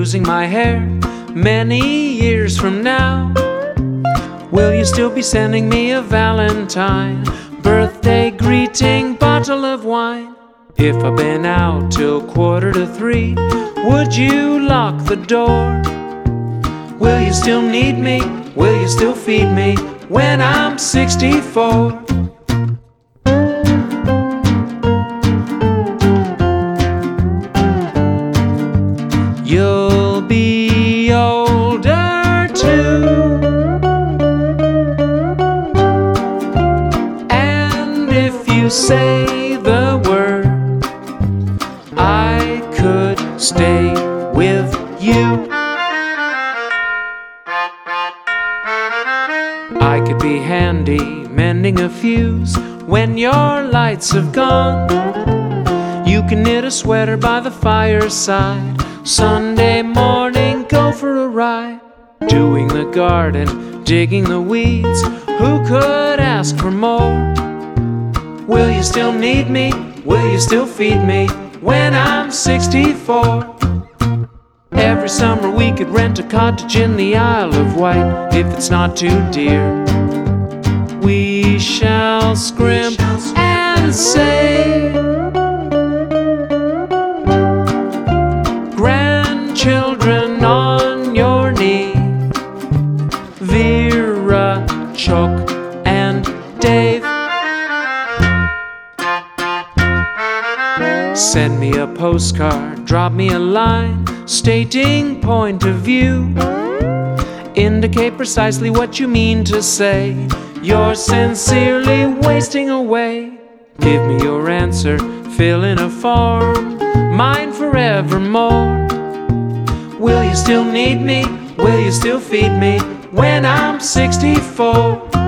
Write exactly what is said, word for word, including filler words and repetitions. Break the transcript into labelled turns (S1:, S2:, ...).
S1: losing my hair many years from now? Will you still be sending me a Valentine, birthday greeting, bottle of wine? If I've been out till quarter to three, would you lock the door? Will you still need me? Will you still feed me when I'm sixty-four? You'll be older too, and if you say the word, I could stay with you. I could be handy mending a fuse when your lights have gone. You can knit a sweater by the fireside, Sunday morning go for a ride. Doing the garden, digging the weeds, who could ask for more? Will you still need me? Will you still feed me when I'm sixty-four? Every summer we could rent a cottage in the Isle of Wight, if it's not too dear. We shall scrimp and save. Grandchildren on your knee, Vera, Chuck, and Dave. Send me a postcard, drop me a line, stating point of view. Indicate precisely what you mean to say. You're sincerely wasting away. Give me your answer, fill in a form, mine forevermore. Will you still need me? Will you still feed me when I'm sixty-four?